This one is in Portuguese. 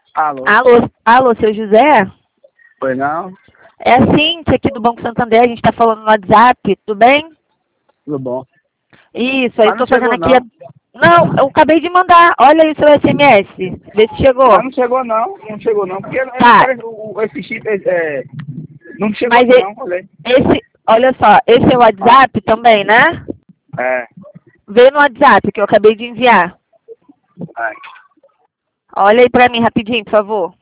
Alô? Alô, seu José? Foi não? É a Cíntia aqui do Banco Santander, a gente está falando no WhatsApp, tudo bem? Tudo bom. Isso, aí eu Mas não tô fazendo chegou aqui. não. Não, eu acabei de mandar. Olha aí o seu SMS. Vê se chegou. Mas não chegou não. Não chegou não. Porque Tá, esse chip não chegou mas aqui não, olha. olha só, esse é o WhatsApp também, né? É. Vê no WhatsApp que eu acabei de enviar. É. Olha aí pra mim rapidinho, por favor.